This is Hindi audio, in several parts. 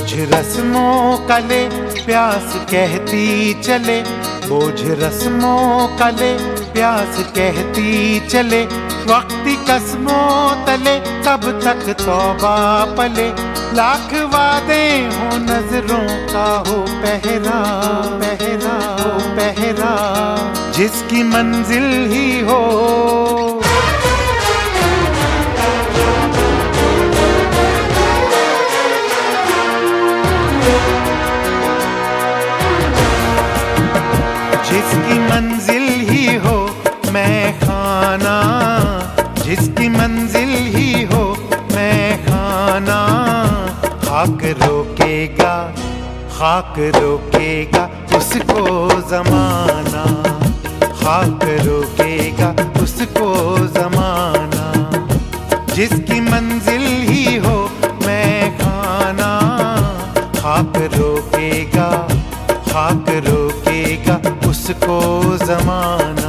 रस्मों का ले प्यास कहती चले, बोझ रस्मों का ले प्यास कहती चले, वक्ती कसमों तले तब तक तौबा पले, लाख वादे हो नजरों का हो पहरा पहरा हो पहरा, जिसकी मंजिल ही हो जिसकी मंजिल ही हो मैं खाना, जिसकी मंजिल ही हो मैं खाना, खाक रोकेगा खाक रोकेगा उसको जमाना, खाक रोकेगा उसको जमाना, जिसकी मंजिल ही हो मैं खाना, खाक रोकेगा खाक रोकेगा उसको जमाना।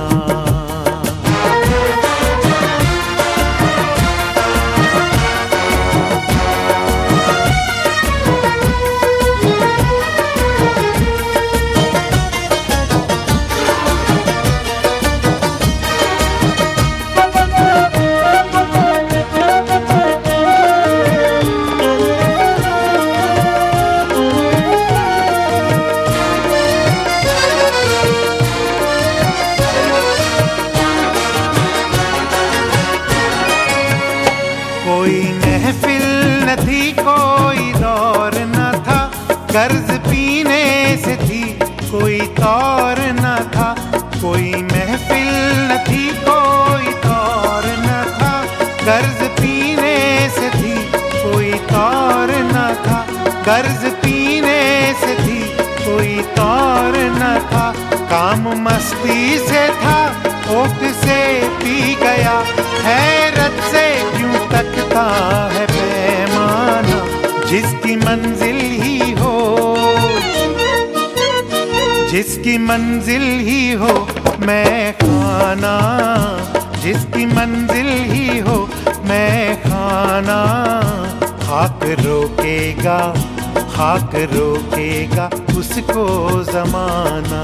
कोई महफिल न थी कोई दौर न था, कर्ज पीने से थी कोई तौर न था, कोई महफिल न थी कोई दौर न था, कर्ज पीने से थी कोई तौर न था, कर्ज पीने से थी कोई तौर न था, काम मस्ती से था ओट से पी गया, हैरत से क्यों तकता है पैमाना, जिसकी मंजिल ही हो जिसकी मंजिल ही हो मैं खाना, जिसकी मंजिल ही हो मैं खाना, खाक रोकेगा खाक रोकेगा उसको जमाना।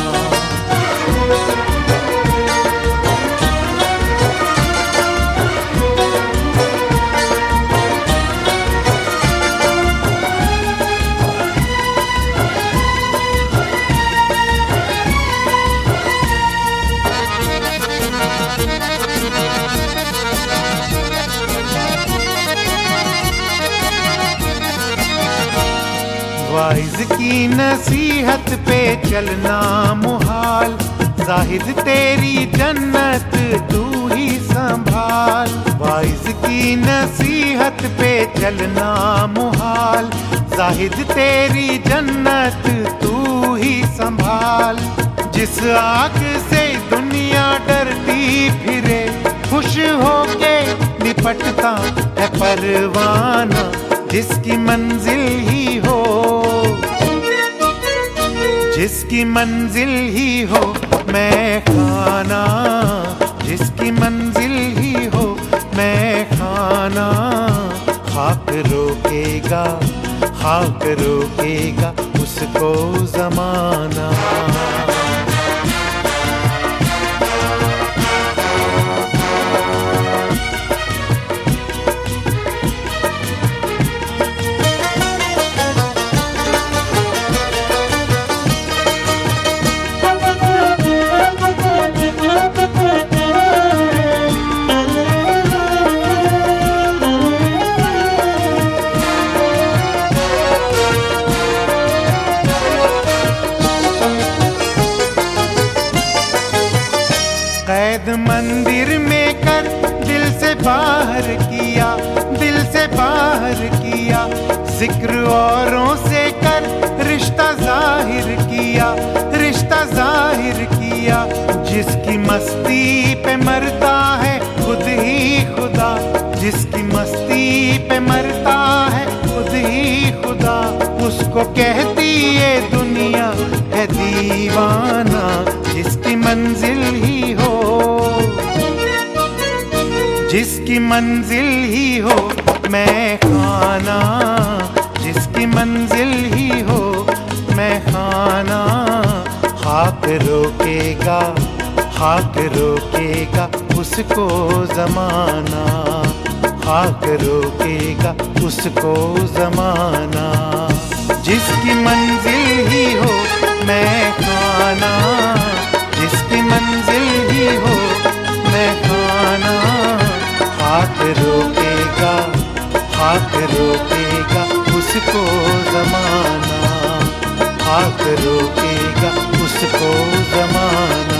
वाइज की नसीहत पे चलना मुहाल, जाहिद तेरी जन्नत तू ही संभाल, वाइज की नसीहत पे चलना मुहाल, जाहिद तेरी जन्नत तू ही संभाल, जिस आग से दुनिया डरती फिरे खुश होके निपटता है परवाना, जिसकी मंजिल ही हो जिसकी मंजिल ही हो मैं खाना, जिसकी मंजिल ही हो मैं खाना, खाक रोकेगा खाक रोकेगा उसको जमाना। कैद मंदिर में कर दिल से बाहर किया, दिल से बाहर किया, जिक्र औरों से कर रिश्ता जाहिर किया, रिश्ता जाहिर किया, जिसकी मस्ती पे मरता है खुद ही खुदा, जिसकी मस्ती पे मरता है खुद ही खुदा, उसको कहती ये दुनिया है दीवाना, जिसकी मंजिल ही हो जिसकी मंजिल ही हो मैं खाना, जिसकी जिसकी मंजिल ही हो मैं खाना, खाक रोकेगा, खाक रोकेगा उसको जमाना, खाक रोकेगा उसको जमाना। जिसकी मंजिल ही हो मैं खाना, जिसकी मंजिल ही हो मैं खाना, खाक रोकेगा, खाक रोकेगा उसको जमाना, खाक रोकेगा उसको जमाना।